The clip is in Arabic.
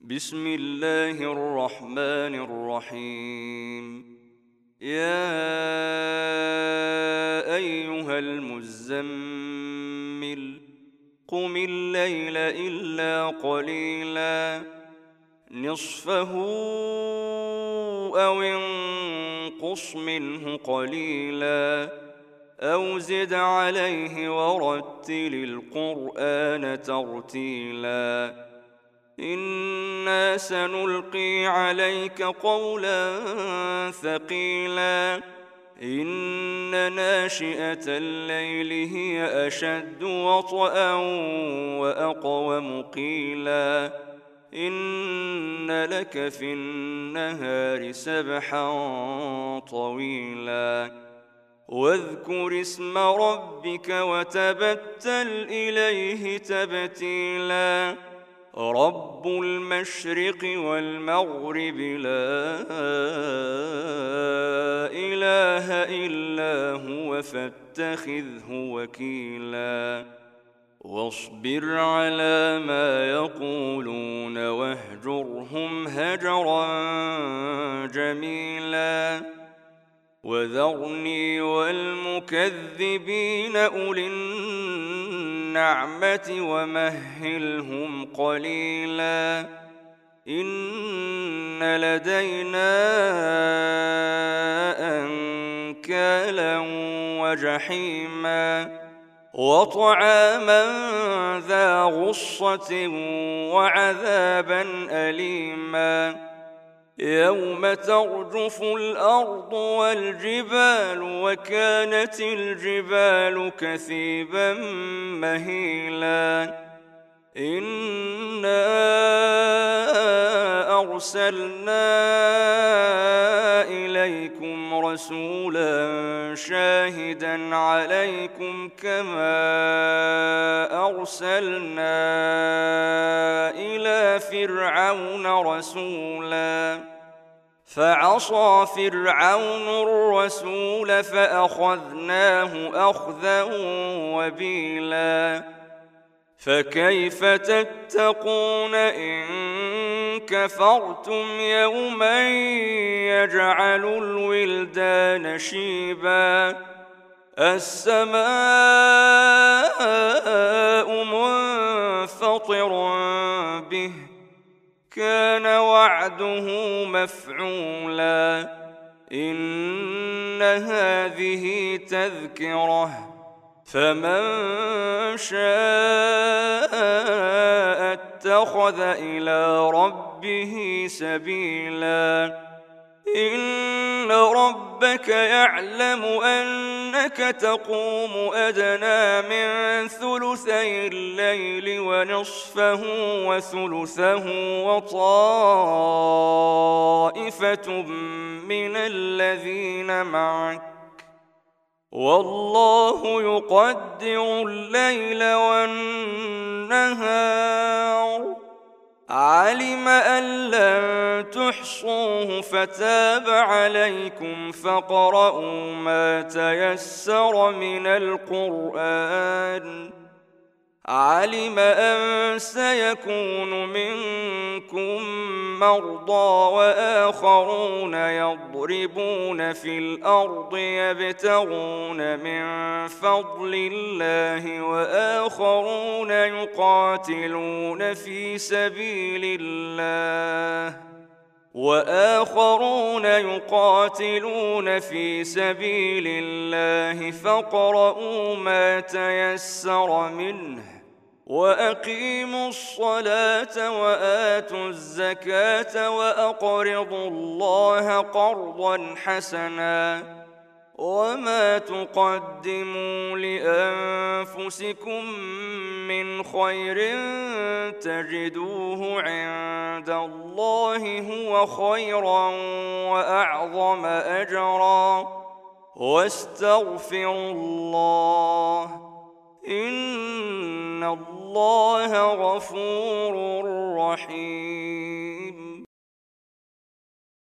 بسم الله الرحمن الرحيم. يا أيها المزمل قم الليل إلا قليلا نصفه أو انقص منه قليلا أو زد عليه ورتل القرآن ترتيلا إنا سنلقي عليك قولا ثقيلا إن ناشئة الليل هي أشد وطئا وأقوم قيلا إن لك في النهار سبحا طويلا واذكر اسم ربك وتبتل إليه تبتيلا رب المشرق والمغرب لا إله إلا هو فاتخذه وكيلا واصبر على ما يقولون واهجرهم هجرا جميلا وذرني والمكذبين أولي النعمة ومهلهم قليلا إن لدينا أنكالا وجحيما وطعاما ذا غصة وعذابا أليما يوم ترجف الأرض والجبال وكانت الجبال كثيبا مهيلا إنا أرسلنا إليكم رسولا شاهدا عليكم كما أرسلنا إلى فرعون رسولا فعصى فرعون الرسول فأخذناه أخذا وبيلا فكيف تتقون إن كفرتم يوما يجعل الولدان شيبا السماء منفطر به كان وعده مفعولا إن هذه تذكرة فمن شاء اتخذ إلى ربه سبيلا إن ربك يعلم أنك تقوم أدنى من ثلثي الليل ونصفه وثلثه وطائفة من الذين معك والله يقدر الليل والنهار علم أن لن تحصوه فتاب عليكم فاقرؤوا ما تيسر من القرآن علم أن سيكون منكم مرضى وآخرون يضربون في الأرض يبتغون من فضل الله وآخرون يقاتلون في سبيل الله فاقرؤوا ما تيسر منه وأقيموا الصلاة وآتوا الزكاة وأقرضوا الله قرضا حسنا وما تقدموا لأنفسكم من خير تجدوه عند الله هو خيرا وأعظم أجرا واستغفروا الله إن الله غفور رحيم.